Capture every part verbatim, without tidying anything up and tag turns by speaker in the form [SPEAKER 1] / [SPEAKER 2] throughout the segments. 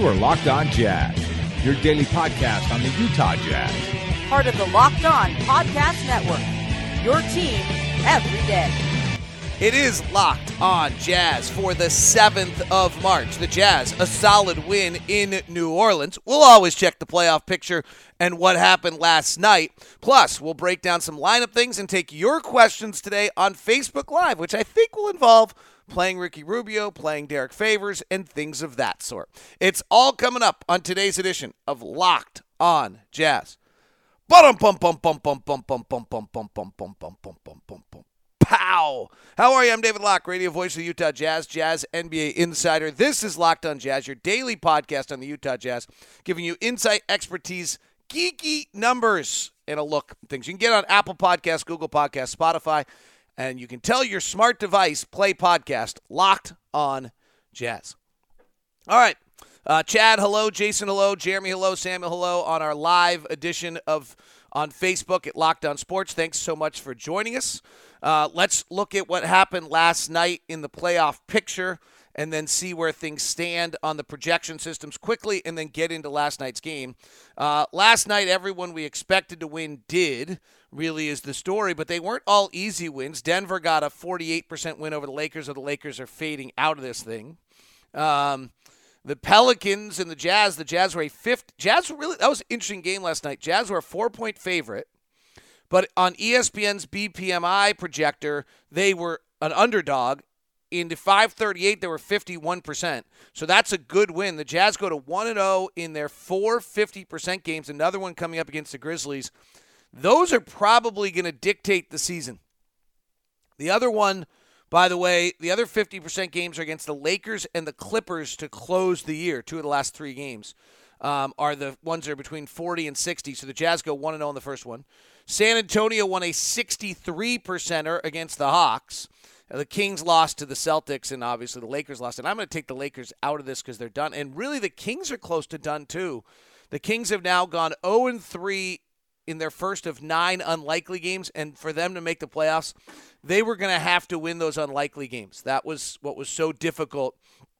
[SPEAKER 1] You are Locked On Jazz, your daily podcast on the Utah Jazz.
[SPEAKER 2] Part of the Locked On Podcast Network, your team every day.
[SPEAKER 3] It is Locked On Jazz for the seventh of March. The Jazz, a solid win in New Orleans. We'll always check the playoff picture and what happened last night. Plus, we'll break down some lineup things and take your questions today on Facebook Live, which I think will involve playing Ricky Rubio, playing Derek Favors, and things of that sort. It's all coming up on today's edition of Locked On Jazz. Bum bum bum bum bum bum bum bum bum bum bum bum bum bum bum bum bum. Pow! How are you? I'm David Locke, radio voice of the Utah Jazz, Jazz N B A insider. This is Locked On Jazz, your daily podcast on the Utah Jazz, giving you insight, expertise, geeky numbers, and a look at things. You can get on Apple Podcasts, Google Podcasts, Spotify, and you can tell your smart device, play podcast, Locked On Jazz. All right. Uh, Chad, hello. Jason, hello. Jeremy, hello. Samuel, hello. On our live edition of on Facebook at Locked On Sports. Thanks so much for joining us. Uh, let's look at what happened last night in the playoff picture and then see where things stand on the projection systems quickly and then get into last night's game. Uh, last night, everyone we expected to win did, really is the story, but they weren't all easy wins. Denver got a forty-eight percent win over the Lakers, or the Lakers are fading out of this thing. Um, the Pelicans and the Jazz, the Jazz were a fifth. Jazz were really, that was an interesting game last night. Jazz were a four-point favorite. But on E S P N's B P M I projector, they were an underdog. In the five thirty-eight, they were fifty-one percent. So that's a good win. The Jazz go to one and oh in their four fifty percent games. Another one coming up against the Grizzlies. Those are probably going to dictate the season. The other one, by the way, the other fifty percent games are against the Lakers and the Clippers to close the year. Two of the last three games um, are the ones that are between forty and sixty. So the Jazz go one and oh in the first one. San Antonio won a sixty-three percenter against the Hawks. The Kings lost to the Celtics, and obviously the Lakers lost. And I'm going to take the Lakers out of this because they're done. And really, the Kings are close to done, too. The Kings have now gone oh and three in their first of nine unlikely games. And for them to make the playoffs, they were going to have to win those unlikely games. That was what was so difficult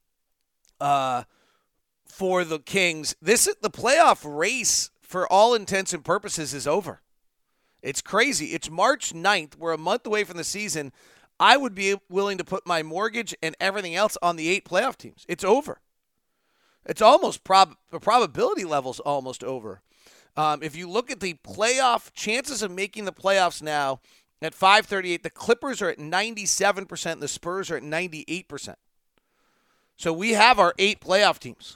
[SPEAKER 3] uh, for the Kings. This the playoff race, for all intents and purposes, is over. It's crazy. It's March ninth. We're a month away from the season. I would be willing to put my mortgage and everything else on the eight playoff teams. It's over. It's almost prob- the probability level's almost over. Um, if you look at the playoff chances of making the playoffs now at five thirty-eight, the Clippers are at ninety-seven percent and the Spurs are at ninety-eight percent. So we have our eight playoff teams.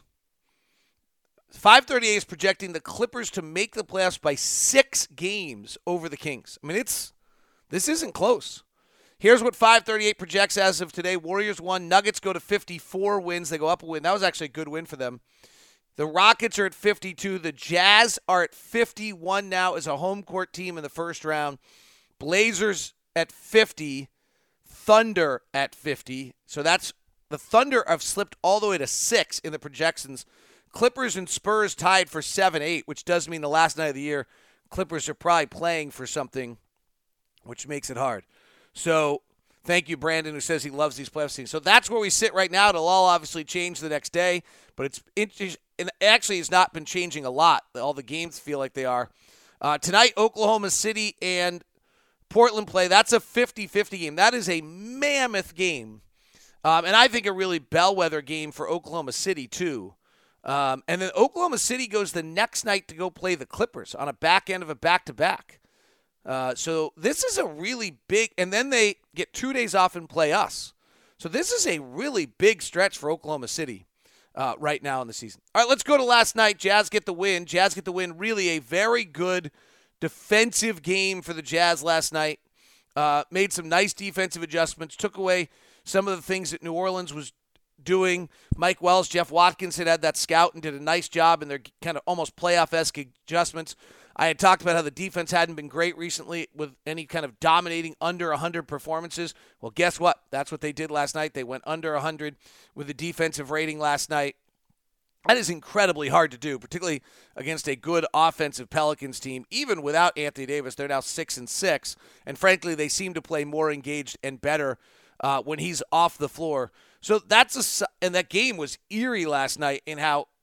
[SPEAKER 3] five thirty-eight is projecting the Clippers to make the playoffs by six games over the Kings. I mean, it's this isn't close. Here's what five thirty-eight projects as of today. Warriors won. Nuggets go to fifty-four wins. They go up a win. That was actually a good win for them. The Rockets are at fifty-two. The Jazz are at fifty-one now as a home court team in the first round. Blazers at fifty. Thunder at fifty. So that's the Thunder have slipped all the way to six in the projections. Clippers and Spurs tied for seven eight, which does mean the last night of the year, Clippers are probably playing for something, which makes it hard. So thank you, Brandon, who says he loves these playoff teams. So that's where we sit right now. It'll all obviously change the next day, but it's it, it actually has not been changing a lot. All the games feel like they are. Uh, tonight, Oklahoma City and Portland play. That's a fifty-fifty game. That is a mammoth game, um, and I think a really bellwether game for Oklahoma City, too. Um, and then Oklahoma City goes the next night to go play the Clippers on a back end of a back-to-back. Uh, so this is a really big – and then they get two days off and play us. So this is a really big stretch for Oklahoma City uh, right now in the season. All right, let's go to last night. Jazz get the win. Jazz get the win. Really a very good defensive game for the Jazz last night. Uh, made some nice defensive adjustments. Took away some of the things that New Orleans was doing. Mike Wells, Jeff Watkins had had that scout and did a nice job in their kind of almost playoff-esque adjustments. I had talked about how the defense hadn't been great recently with any kind of dominating under one hundred performances. Well, guess what? That's what they did last night. They went under one hundred with the defensive rating last night. That is incredibly hard to do, particularly against a good offensive Pelicans team. Even without Anthony Davis, they're now six and six, and frankly, they seem to play more engaged and better uh, when he's off the floor. So that's a and that game was eerie last night in how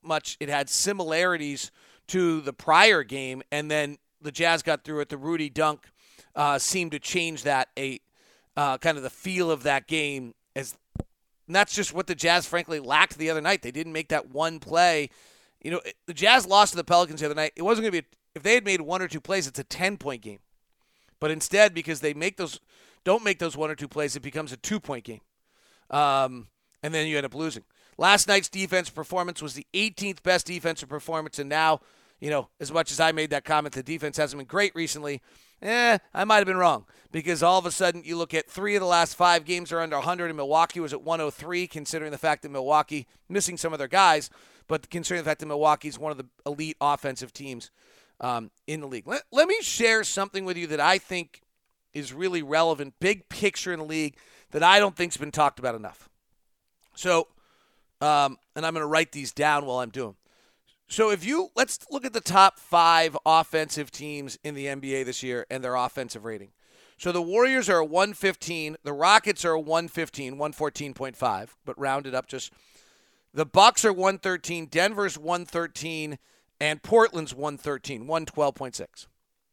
[SPEAKER 3] much it had similarities to the prior game, and then the Jazz got through it. The Rudy dunk uh, seemed to change that, a uh, kind of the feel of that game. As and that's just what the Jazz, frankly, lacked the other night. They didn't make that one play. You know, the Jazz lost to the Pelicans the other night. It wasn't going to be a, if they had made one or two plays, it's a ten-point game. But instead, because they make those, don't make those one or two plays, it becomes a two-point game. Um, and then you end up losing. Last night's defensive performance was the eighteenth best defensive performance, and now, you know, as much as I made that comment, the defense hasn't been great recently. Eh, I might have been wrong, because all of a sudden you look at three of the last five games are under one hundred, and Milwaukee was at one oh three, considering the fact that Milwaukee, missing some of their guys, but considering the fact that Milwaukee is one of the elite offensive teams um, in the league. Let, let me share something with you that I think is really relevant, big picture in the league, that I don't think's been talked about enough. So, um, and I'm going to write these down while I'm doing. So if you, let's look at the top five offensive teams in the N B A this year and their offensive rating. So the Warriors are a one fifteen, the Rockets are a one fifteen, one fourteen point five, but rounded up just. The Bucks are one thirteen, Denver's one thirteen, and Portland's one thirteen, one twelve point six.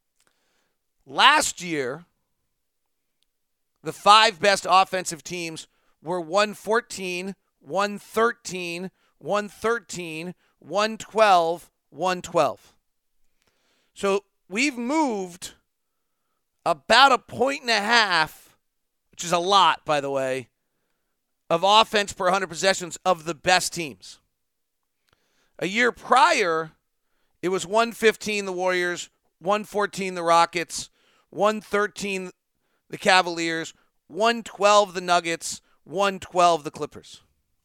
[SPEAKER 3] Last year, the five best offensive teams were one fourteen, one thirteen, one thirteen, one twelve, one twelve. So we've moved about a point and a half, which is a lot, by the way, of offense per one hundred possessions of the best teams. A year prior, it was one fifteen the Warriors, one fourteen the Rockets, one thirteen the Cavaliers, one twelve the Nuggets, one twelve the Clippers.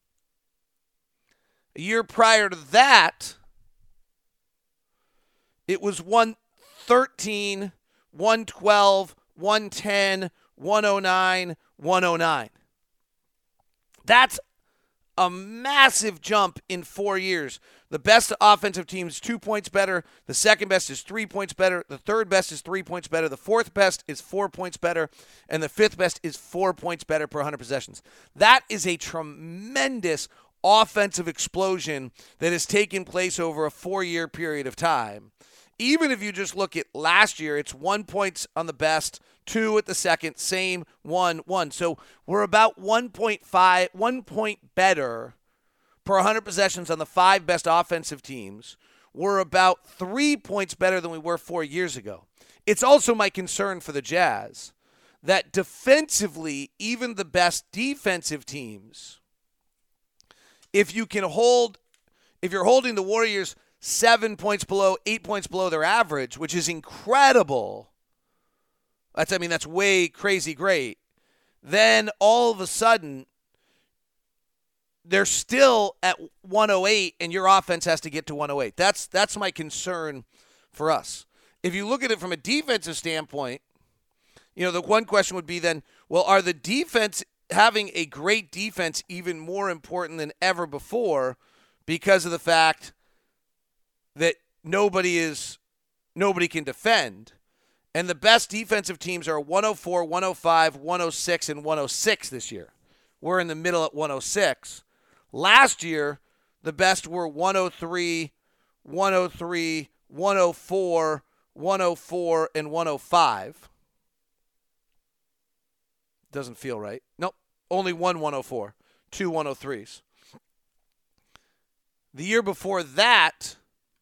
[SPEAKER 3] A year prior to that, it was one thirteen, one twelve, one ten, one oh nine, one oh nine. That's a massive jump in four years. The best offensive team is two points better. The second best is three points better. The third best is three points better. The fourth best is four points better. And the fifth best is four points better per one hundred possessions. That is a tremendous offensive explosion that has taken place over a four-year period of time. Even if you just look at last year, it's one points on the best, two at the second, same, one, one. So we're about one point five, one point better per one hundred possessions on the five best offensive teams. We're about three points better than we were four years ago. It's also my concern for the Jazz that defensively, even the best defensive teams, if you can hold, if you're holding the Warriors seven points below, eight points below their average, which is incredible. That's, I mean, that's way crazy great. Then all of a sudden, they're still at one oh eight, and your offense has to get to one oh eight. That's that's my concern for us. If you look at it from a defensive standpoint, you know, the one question would be then, well, are the defense, having a great defense, even more important than ever before because of the fact that nobody is nobody can defend? And the best defensive teams are one oh four, one oh five, one oh six, and one oh six this year. We're in the middle at one oh six. Last year, the best were one oh three, one oh three, one oh four, one oh four, and one oh five. Doesn't feel right. Nope. Only one 104. Two one oh threes. The year before that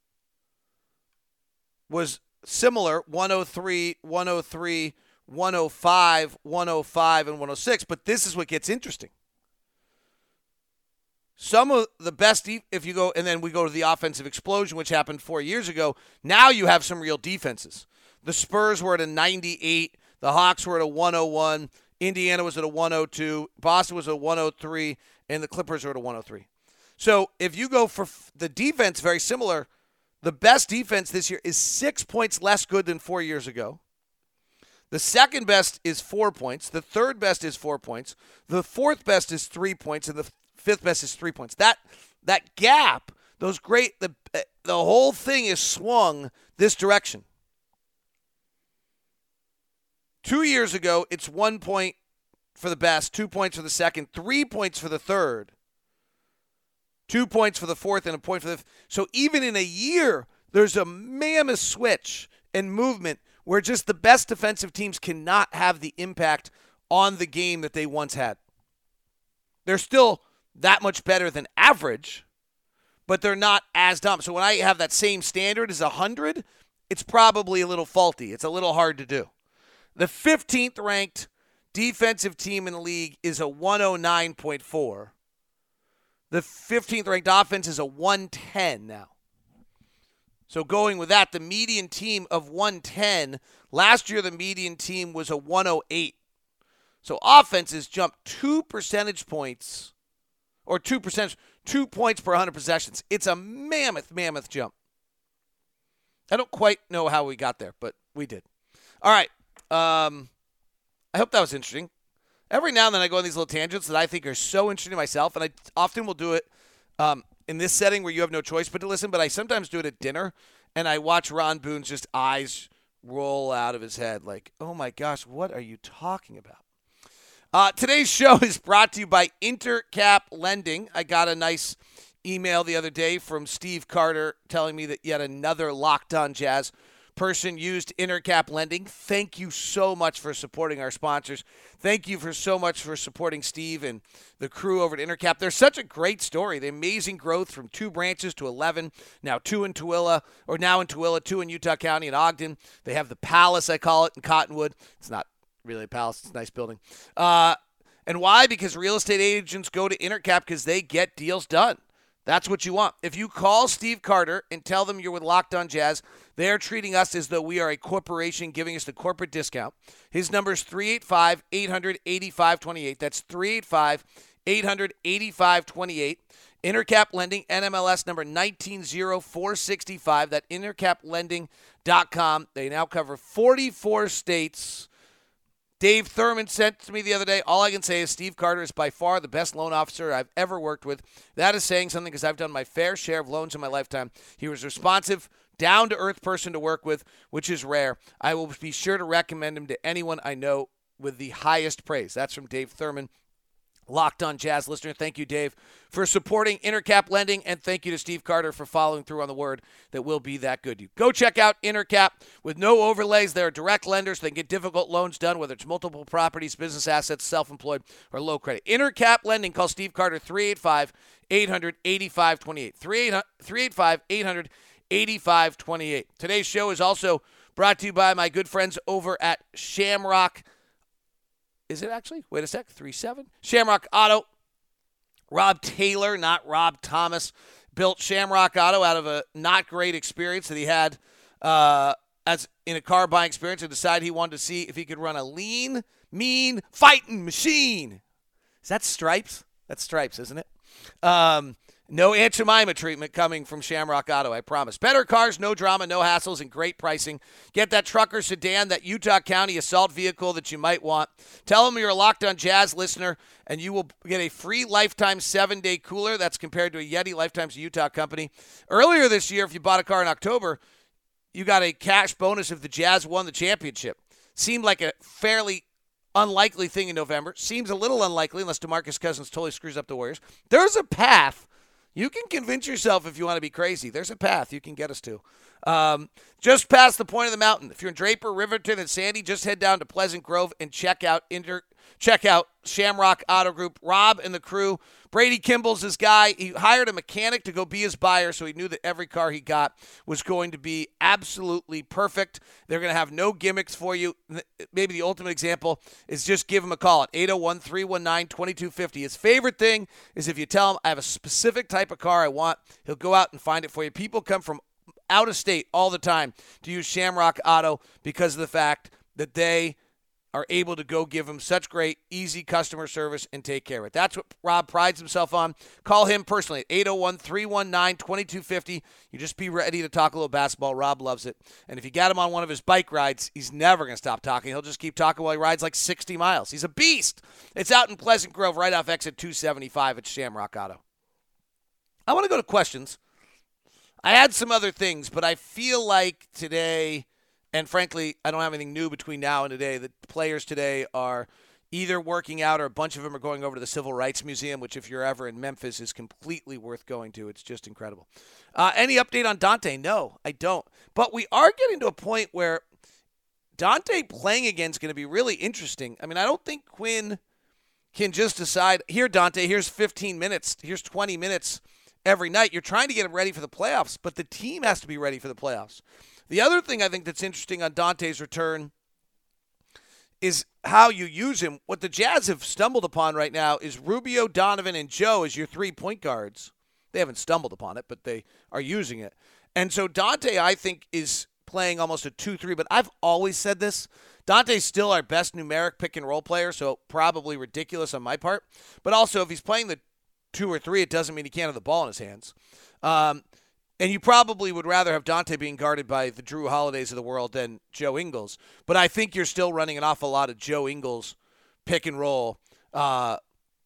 [SPEAKER 3] was similar, one oh three, one oh three, one oh five, one oh five, and one oh six. But this is what gets interesting. Some of the best, if you go, and then we go to the offensive explosion, which happened four years ago. Now you have some real defenses. The Spurs were at a ninety-eight. The Hawks were at a one oh one. Indiana was at a one oh two. Boston was at a one oh three. And the Clippers are at a one oh three. So if you go for the defense, very similar. The best defense this year is six points less good than four years ago. The second best is four points. The third best is four points. The fourth best is three points. And the fifth best is three points. That that gap, those great, the the whole thing is swung this direction. Two years ago, it's one point for the best, two points for the second, three points for the third. Two points for the fourth and a point for the fifth. So even in a year, there's a mammoth switch and movement where just the best defensive teams cannot have the impact on the game that they once had. They're still that much better than average, but they're not as dumb. So when I have that same standard as one hundred, it's probably a little faulty. It's a little hard to do. The fifteenth ranked defensive team in the league is a one oh nine point four. The fifteenth ranked offense is a one ten now. So going with that, the median team of one ten, last year the median team was a one oh eight. So offenses jumped two percentage points, or two percent, two points per one hundred possessions. It's a mammoth, mammoth jump. I don't quite know how we got there, but we did. All right. Um, I hope that was interesting. Every now and then I go on these little tangents that I think are so interesting myself, and I often will do it um, in this setting where you have no choice but to listen, but I sometimes do it at dinner, and I watch Ron Boone's just eyes roll out of his head like, oh my gosh, what are you talking about? Uh, today's show is brought to you by Intercap Lending. I got a nice email the other day from Steve Carter telling me that yet another Locked On Jazz person used Intercap Lending. Thank you so much for supporting our sponsors. Thank you for so much for supporting Steve and the crew over at Intercap. They're such a great story. The amazing growth from two branches to eleven, now two in Tooele, or now in Tooele, two in Utah County and Ogden. They have the Palace, I call it, in Cottonwood. It's not really a palace. It's a nice building. Uh, and why? Because real estate agents go to Intercap because they get deals done. That's what you want. If you call Steve Carter and tell them you're with Locked On Jazz, they are treating us as though we are a corporation giving us the corporate discount. His number is three eight five, eight hundred, eighty-five twenty-eight. That's three eight five, eight hundred, eighty-five twenty-eight. Intercap Lending, N M L S number nineteen oh four sixty-five. That's intercap lending dot com. They now cover forty-four states. Dave Thurman sent to me the other day, all I can say is Steve Carter is by far the best loan officer I've ever worked with. That is saying something because I've done my fair share of loans in my lifetime. He was responsive, down-to-earth person to work with, which is rare. I will be sure to recommend him to anyone I know with the highest praise. That's from Dave Thurman, Locked On Jazz listener. Thank you, Dave, for supporting Intercap Lending, and thank you to Steve Carter for following through on the word that will be that good. You go check out Intercap with no overlays. They're direct lenders. They can get difficult loans done, whether it's multiple properties, business assets, self-employed, or low credit. Intercap Lending. Call Steve Carter, three eight five, eight hundred, eighty-five twenty-eight. three eight five, eight hundred, eighty-five twenty-eight. Today's show is also brought to you by my good friends over at Shamrock. Is it actually? Wait a sec. three seven. Shamrock Auto. Rob Taylor, not Rob Thomas, built Shamrock Auto out of a not great experience that he had uh, as in a car buying experience and decided he wanted to see if he could run a lean, mean, fighting machine. Is that Stripes? That's Stripes, isn't it? Um, no Aunt Jemima treatment coming from Shamrock Auto, I promise. Better cars, no drama, no hassles, and great pricing. Get that truck or sedan, that Utah County assault vehicle that you might want. Tell them you're a Locked On Jazz listener, and you will get a free lifetime seven-day cooler. That's compared to a Yeti Lifetime's Utah company. Earlier this year, if you bought a car in October, you got a cash bonus if the Jazz won the championship. Seemed like a fairly unlikely thing in November. Seems a little unlikely unless DeMarcus Cousins totally screws up the Warriors. There's a path. You can convince yourself if you want to be crazy. There's a path you can get us to. Um, just past the point of the mountain. If you're in Draper, Riverton, and Sandy, just head down to Pleasant Grove and check out Inter. Check out Shamrock Auto Group. Rob and the crew. Brady Kimball's his guy. He hired a mechanic to go be his buyer, so he knew that every car he got was going to be absolutely perfect. They're going to have no gimmicks for you. Maybe the ultimate example is just give him a call at eight oh one, three one nine, two two five oh. His favorite thing is if you tell him, I have a specific type of car I want, he'll go out and find it for you. People come from out of state all the time to use Shamrock Auto because of the fact that they are able to go give him such great, easy customer service and take care of it. That's what Rob prides himself on. Call him personally at eight oh one, three one nine, two two five oh. You just be ready to talk a little basketball. Rob loves it. And if you got him on one of his bike rides, he's never going to stop talking. He'll just keep talking while he rides like sixty miles. He's a beast. It's out in Pleasant Grove, right off exit two seventy-five at Shamrock Auto. I want to go to questions. I had some other things, but I feel like today, and frankly, I don't have anything new between now and today. The players today are either working out or a bunch of them are going over to the Civil Rights Museum, which if you're ever in Memphis is completely worth going to. It's just incredible. Uh, any update on Dante? No, I don't. But we are getting to a point where Dante playing again is going to be really interesting. I mean, I don't think Quinn can just decide, here, Dante, here's fifteen minutes, here's twenty minutes every night. You're trying to get him ready for the playoffs, but the team has to be ready for the playoffs. The other thing I think that's interesting on Dante's return is how you use him. What the Jazz have stumbled upon right now is Rubio, Donovan, and Joe as your three point guards. They haven't stumbled upon it, but they are using it. And so Dante, I think, is playing almost a two three, but I've always said this. Dante's still our best numeric pick-and-roll player, so probably ridiculous on my part. But also, if he's playing the two or three, it doesn't mean he can't have the ball in his hands. Um, and you probably would rather have Dante being guarded by the Drew Holidays of the world than Joe Ingles. But I think you're still running an awful lot of Joe Ingles pick-and-roll uh,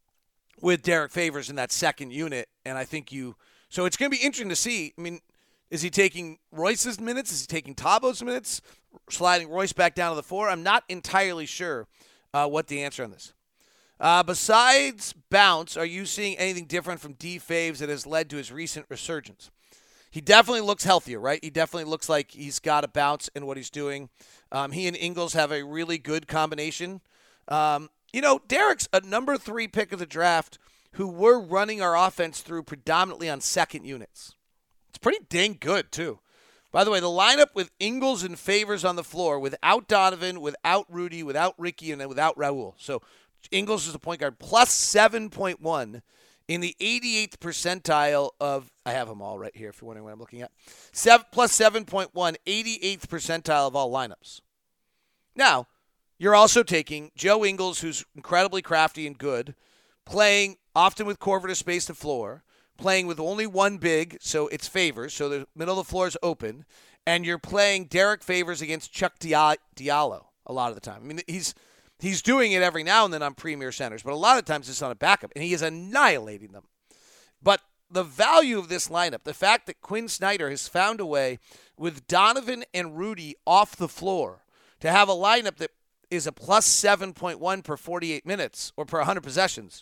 [SPEAKER 3] with Derek Favors in that second unit. And I think you – so it's going to be interesting to see. I mean, is he taking Royce's minutes? Is he taking Tabo's minutes? Sliding Royce back down to the four? I'm not entirely sure uh, what the answer on this. Uh, besides Bounce, are you seeing anything different from D. Faves that has led to his recent resurgence? He definitely looks healthier, right? He definitely looks like he's got a bounce in what he's doing. Um, he and Ingles have a really good combination. Um, you know, Derek's a number three pick of the draft who we're running our offense through predominantly on second units. It's pretty dang good, too. By the way, the lineup with Ingles and Favors on the floor, without Donovan, without Rudy, without Ricky, and without Raul. So Ingles is a point guard, plus seven point one in the eighty-eighth percentile of, I have them all right here if you're wondering what I'm looking at, seven, plus seven point one, eighty-eighth percentile of all lineups. Now, you're also taking Joe Ingles, who's incredibly crafty and good, playing often with Korver to space the floor, playing with only one big, so it's Favors, so the middle of the floor is open, and you're playing Derek Favors against Chuck Diallo a lot of the time. I mean, he's he's doing it every now and then on premier centers, but a lot of times it's on a backup, and he is annihilating them. But the value of this lineup, the fact that Quinn Snyder has found a way with Donovan and Rudy off the floor to have a lineup that is a plus seven point one per forty-eight minutes or per one hundred possessions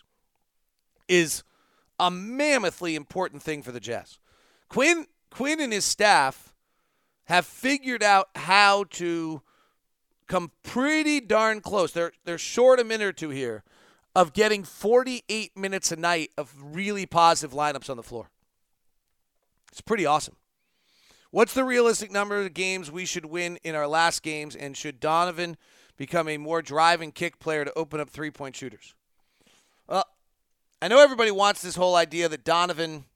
[SPEAKER 3] is a mammothly important thing for the Jazz. Quinn Quinn and his staff have figured out how to come pretty darn close. They're they're short a minute or two here of getting forty-eight minutes a night of really positive lineups on the floor. It's pretty awesome. What's the realistic number of games we should win in our last games, and should Donovan become a more drive and kick player to open up three-point shooters? Well, I know everybody wants this whole idea that Donovan,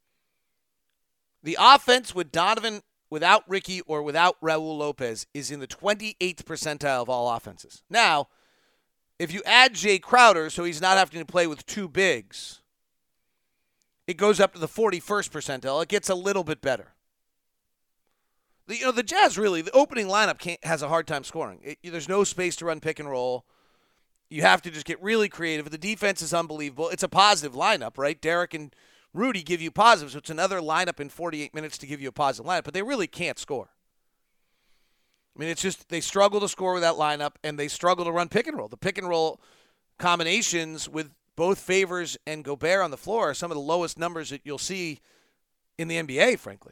[SPEAKER 3] the offense with Donovan without Ricky or without Raul Lopez is in the twenty-eighth percentile of all offenses. Now, if you add Jay Crowder so he's not having to play with two bigs, it goes up to the forty-first percentile. It gets a little bit better. The, you know, the Jazz really, the opening lineup can't, has a hard time scoring. It, there's no space to run pick and roll. You have to just get really creative. The defense is unbelievable. It's a positive lineup, right? Derek and Rudy give you positives, so it's another lineup in forty-eight minutes to give you a positive lineup, but they really can't score. I mean, it's just they struggle to score with that lineup, and they struggle to run pick and roll. The pick and roll combinations with both Favors and Gobert on the floor are some of the lowest numbers that you'll see in the N B A, frankly.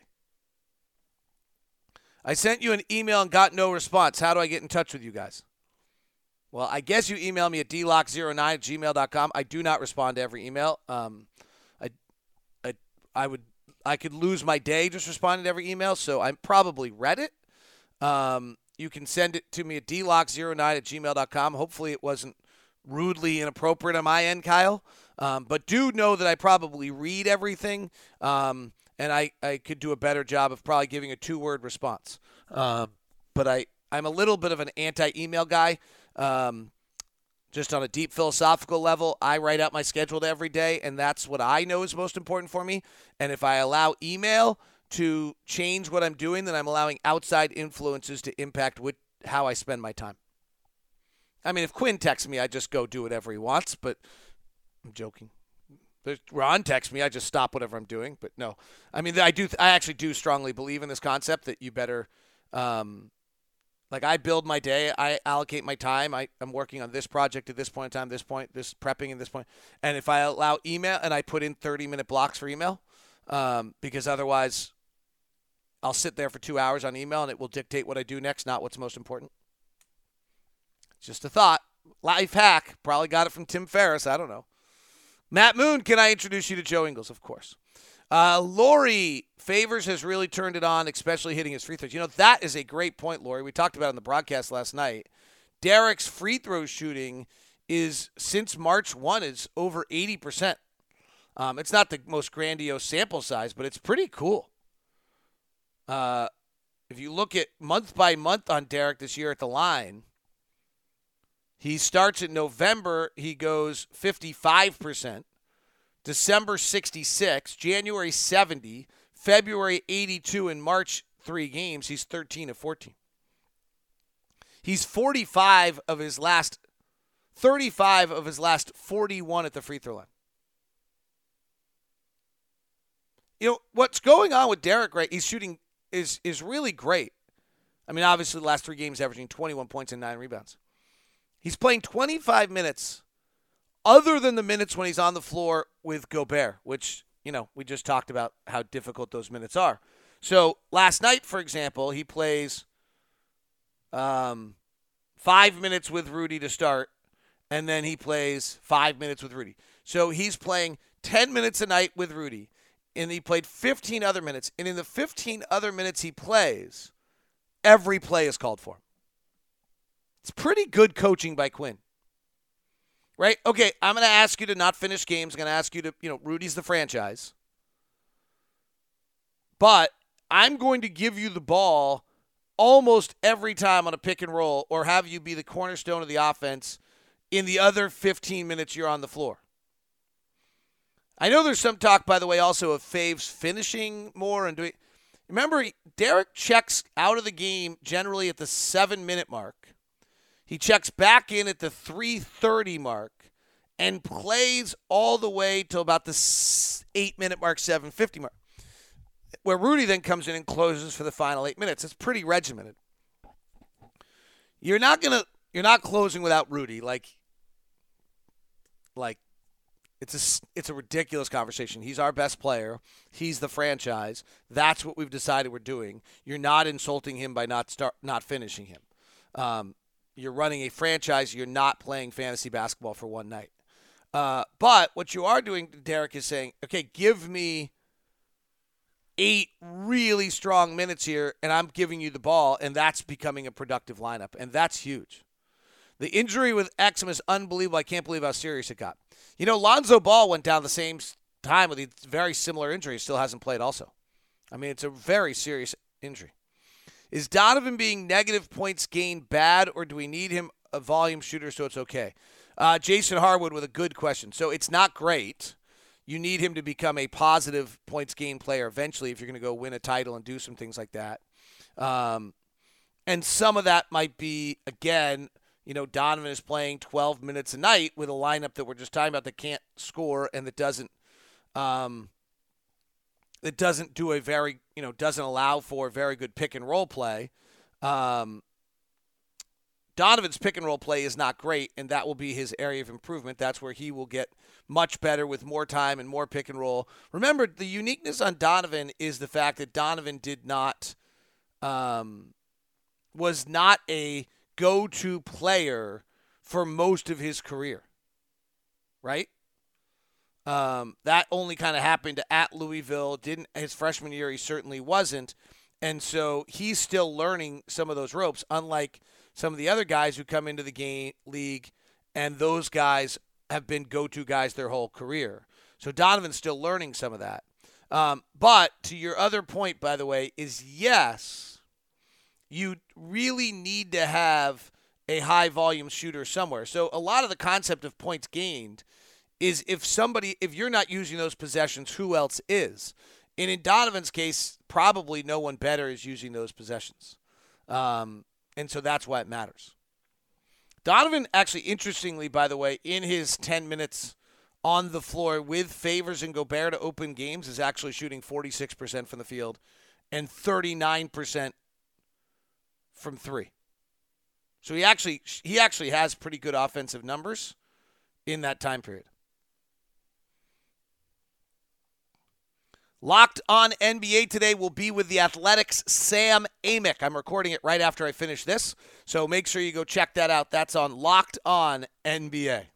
[SPEAKER 3] I sent you an email and got no response. How do I get in touch with you guys? Well, I guess you email me at d lock zero nine at gmail dot com. I do not respond to every email. Um, I, I, I would, I could lose my day just responding to every email, so I probably read it. Um, you can send it to me at d lock zero nine at gmail dot com. Hopefully it wasn't rudely inappropriate on my end, Kyle. Um, but do know that I probably read everything, um, and I, I could do a better job of probably giving a two-word response. Um, but I, I'm a little bit of an anti-email guy. Um, just on a deep philosophical level, I write out my schedule every day, and that's what I know is most important for me. And if I allow email to change what I'm doing, then I'm allowing outside influences to impact what, how I spend my time. I mean, if Quinn texts me, I just go do whatever he wants, but I'm joking. If Ron texts me, I just stop whatever I'm doing. But no, I mean, I do. I actually do strongly believe in this concept that you better, um, Like, I build my day. I allocate my time. I, I'm working on this project at this point in time, this point, this prepping at this point. And if I allow email and I put in thirty-minute blocks for email, um, because otherwise I'll sit there for two hours on email and it will dictate what I do next, not what's most important. Just a thought. Life hack. Probably got it from Tim Ferriss. I don't know. Matt Moon, can I introduce you to Joe Ingles? Of course. Uh, Lori Favors has really turned it on, especially hitting his free throws. You know, that is a great point, Lori. We talked about it in the broadcast last night. Derek's free throw shooting is, since March first, is over eighty percent. Um, it's not the most grandiose sample size, but it's pretty cool. Uh, if you look at month by month on Derek this year at the line, he starts in November, he goes fifty-five percent. December sixty-six, January seventy, February eighty-two, in March three games, he's thirteen of fourteen. He's forty-five of his last, thirty-five of his last forty-one at the free throw line. You know, what's going on with Derek, right, he's shooting is is really great. I mean, obviously the last three games averaging twenty-one points and nine rebounds. He's playing twenty-five minutes other than the minutes when he's on the floor with Gobert, which, you know, we just talked about how difficult those minutes are. So last night, for example, he plays um, five minutes with Rudy to start, and then he plays five minutes with Rudy. So he's playing ten minutes a night with Rudy, and he played fifteen other minutes. And in the fifteen other minutes he plays, every play is called for him. It's pretty good coaching by Quinn. Right? Okay, I'm going to ask you to not finish games. I'm going to ask you to, you know, Rudy's the franchise. But I'm going to give you the ball almost every time on a pick and roll, or have you be the cornerstone of the offense in the other fifteen minutes you're on the floor. I know there's some talk, by the way, also of Faves finishing more and doing. Remember, Derek checks out of the game generally at the seven-minute mark. He checks back in at the three thirty mark and plays all the way till about the eight-minute mark, seven fifty mark, where Rudy then comes in and closes for the final eight minutes. It's pretty regimented. You're not gonna, you're not closing without Rudy. Like, like it's a, it's a ridiculous conversation. He's our best player. He's the franchise. That's what we've decided we're doing. You're not insulting him by not start, not finishing him. Um, You're running a franchise. You're not playing fantasy basketball for one night. Uh, but what you are doing, Derek, is saying, okay, give me eight really strong minutes here, and I'm giving you the ball, and that's becoming a productive lineup, and that's huge. The injury with Exum is unbelievable. I can't believe how serious it got. You know, Lonzo Ball went down the same time with a very similar injury. Still hasn't played also. I mean, it's a very serious injury. Is Donovan being negative points gained bad, or do we need him a volume shooter so it's okay? Uh, Jason Harwood with a good question. So it's not great. You need him to become a positive points gained player eventually if you're going to go win a title and do some things like that. Um, and some of that might be, again, you know, Donovan is playing twelve minutes a night with a lineup that we're just talking about that can't score and that doesn't um, that doesn't do a very, you know, doesn't allow for very good pick and roll play. Um, Donovan's pick and roll play is not great, and that will be his area of improvement. That's where he will get much better with more time and more pick and roll. Remember, the uniqueness on Donovan is the fact that Donovan did not, um, was not a go-to player for most of his career, right? Um, that only kind of happened at Louisville. Didn't his freshman year, he certainly wasn't. And so he's still learning some of those ropes, unlike some of the other guys who come into the game league, and those guys have been go-to guys their whole career. So Donovan's still learning some of that. Um, but to your other point, by the way, is yes, you really need to have a high-volume shooter somewhere. So a lot of the concept of points gained is if somebody, if you're not using those possessions, who else is? And in Donovan's case, probably no one better is using those possessions. Um, and so that's why it matters. Donovan, actually, interestingly, by the way, in his ten minutes on the floor with Favors and Gobert to open games, is actually shooting forty-six percent from the field and thirty-nine percent from three. So he actually he actually has pretty good offensive numbers in that time period. Locked on N B A today will be with the Athletics' Sam Amick. I'm recording it right after I finish this, so make sure you go check that out. That's on Locked on N B A.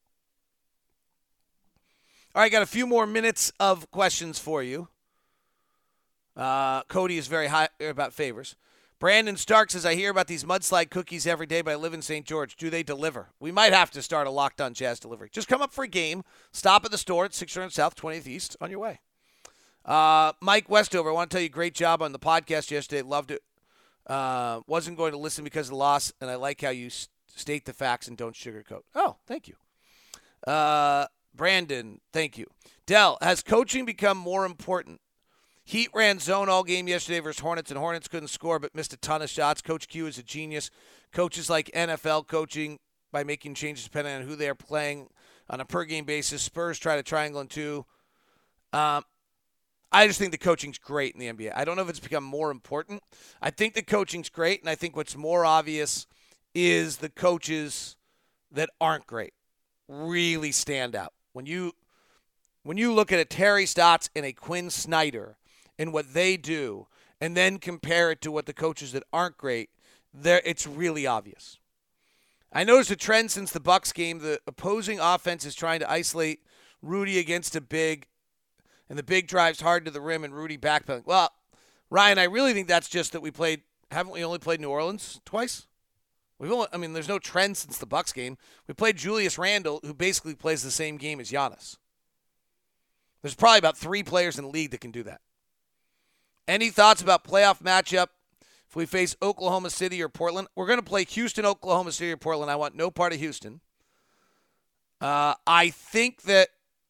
[SPEAKER 3] All right, got a few more minutes of questions for you. Uh, Cody is very high about favors. Brandon Stark says, I hear about these mudslide cookies every day, but I live in Saint George. Do they deliver? We might have to start a Locked on Jazz delivery. Just come up for a game. Stop at the store at six hundred South, twentieth East on your way. Uh, Mike Westover, I want to tell you, great job on the podcast yesterday. Loved it. Uh, wasn't going to listen because of the loss, and I like how you s- state the facts and don't sugarcoat. Oh, thank you. Uh, Brandon, thank you. Dell, has coaching become more important? Heat ran zone all game yesterday versus Hornets, and Hornets couldn't score but missed a ton of shots. Coach Q is a genius. Coaches like N F L coaching by making changes depending on who they are playing on a per-game basis. Spurs try to triangle in two. Um, I just think the coaching's great in the N B A. I don't know if it's become more important. I think the coaching's great, and I think what's more obvious is the coaches that aren't great really stand out. When you when you look at a Terry Stotts and a Quinn Snyder and what they do, and then compare it to what the coaches that aren't great, there it's really obvious. I noticed a trend since the Bucks game. The opposing offense is trying to isolate Rudy against a big, and the big drives hard to the rim and Rudy backpedaling. Well, Ryan, I really think that's just that we played, haven't we only played New Orleans twice? We've only, I mean, there's no trend since the Bucks game. We played Julius Randle, who basically plays the same game as Giannis. There's probably about three players in the league that can do that. Any thoughts about playoff matchup if we face Oklahoma City or Portland? We're going to play Houston, Oklahoma City, or Portland. I want no part of Houston. Uh, I think that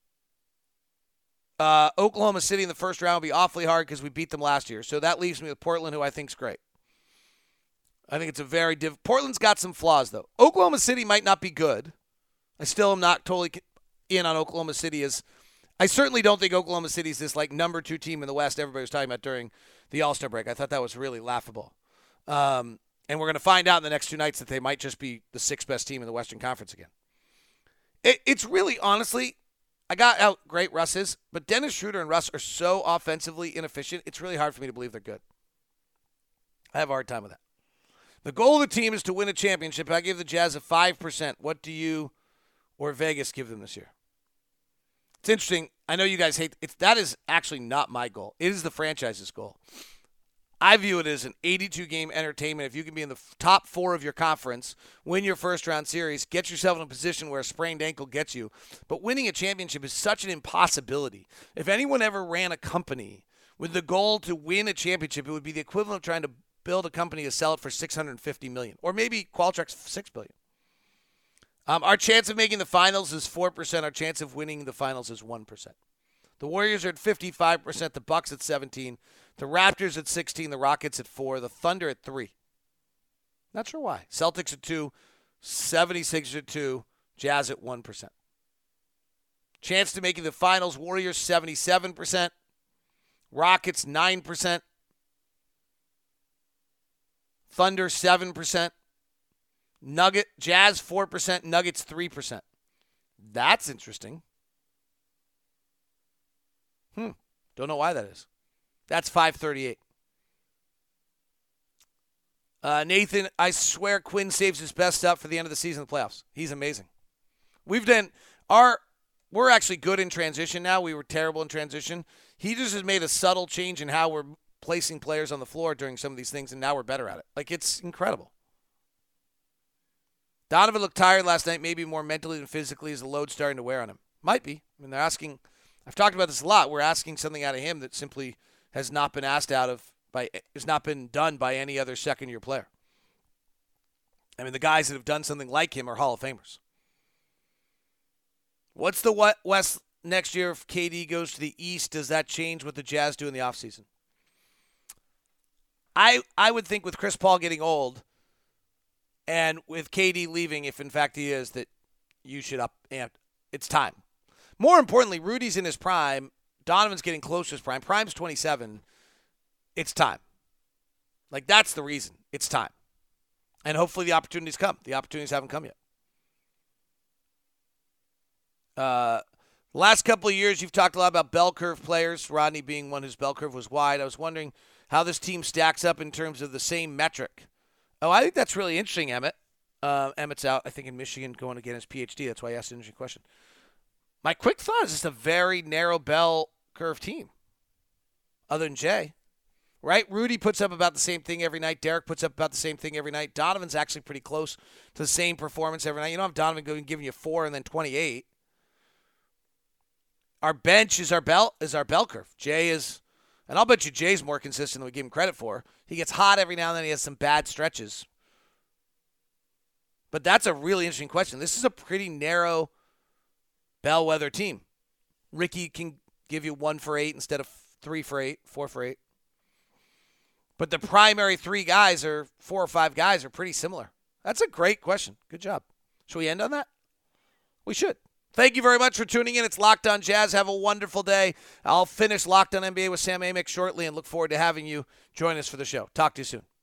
[SPEAKER 3] Uh, Oklahoma City in the first round will be awfully hard because we beat them last year. So that leaves me with Portland, who I think is great. I think it's a very diff- – Portland's got some flaws, though. Oklahoma City might not be good. I still am not totally in on Oklahoma City. As I certainly don't think Oklahoma City is this, like, number two team in the West everybody was talking about during the All-Star break. I thought that was really laughable. Um, and we're going to find out in the next two nights that they might just be the sixth best team in the Western Conference again. It, it's really, honestly – I got how great Russ is, but Dennis Schroeder and Russ are so offensively inefficient, it's really hard for me to believe they're good. I have a hard time with that. The goal of the team is to win a championship. I give the Jazz a five percent. What do you or Vegas give them this year? It's interesting. I know you guys hate it. That is actually not my goal. It is the franchise's goal. I view it as an eighty-two game entertainment. If you can be in the top four of your conference, win your first-round series, get yourself in a position where a sprained ankle gets you. But winning a championship is such an impossibility. If anyone ever ran a company with the goal to win a championship, it would be the equivalent of trying to build a company to sell it for six hundred fifty million dollars, or maybe Qualtrics six billion dollars. Um, our chance of making the finals is four percent. Our chance of winning the finals is one percent. The Warriors are at fifty-five percent, the Bucks at seventeen percent. The Raptors at sixteen, the Rockets at four, the Thunder at three. Not sure why. Celtics at two, seventy-sixers at two, Jazz at one percent. Chance to making the finals, Warriors seventy-seven percent, Rockets nine percent, Thunder seven percent, Nugget, Jazz four percent, Nuggets three percent. That's interesting. Hmm. Don't know why that is. That's five thirty-eight. Uh, Nathan, I swear Quinn saves his best stuff for the end of the season of the playoffs. He's amazing. We've done our we're actually good in transition now. We were terrible in transition. He just has made a subtle change in how we're placing players on the floor during some of these things, and now we're better at it. Like, it's incredible. Donovan looked tired last night, maybe more mentally than physically. Is the load starting to wear on him? Might be. I mean, they're asking. I've talked about this a lot. We're asking something out of him that simply has not been asked out of by has not been done by any other second-year player. I mean, the guys that have done something like him are Hall of Famers. What's the West next year if K D goes to the East? Does that change what the Jazz do in the offseason? I I would think with Chris Paul getting old and with K D leaving, if in fact he is, that you should up and it's time. More importantly, Rudy's in his prime. Donovan's getting close to his prime. Prime's twenty-seven. It's time. Like, that's the reason. It's time. And hopefully the opportunities come. The opportunities haven't come yet. Uh, last couple of years, you've talked a lot about bell curve players, Rodney being one whose bell curve was wide. I was wondering how this team stacks up in terms of the same metric. Oh, I think that's really interesting, Emmett. Uh, Emmett's out, I think, in Michigan going to get his P H D. That's why I asked an interesting question. My quick thought is it's a very narrow bell curve team, other than Jay. Right? Rudy puts up about the same thing every night. Derek puts up about the same thing every night. Donovan's actually pretty close to the same performance every night. You don't have Donovan going giving you four and then twenty-eight. Our bench is our bell is our bell curve. Jay is, and I'll bet you Jay's more consistent than we give him credit for. He gets hot every now and then. He has some bad stretches. But that's a really interesting question. This is a pretty narrow bellwether team. Ricky can give you one for eight instead of three for eight, four for eight. But the primary three guys or four or five guys are pretty similar. That's a great question. Good job. Should we end on that? We should. Thank you very much for tuning in. It's Locked On Jazz. Have a wonderful day. I'll finish Locked On N B A with Sam Amick shortly and look forward to having you join us for the show. Talk to you soon.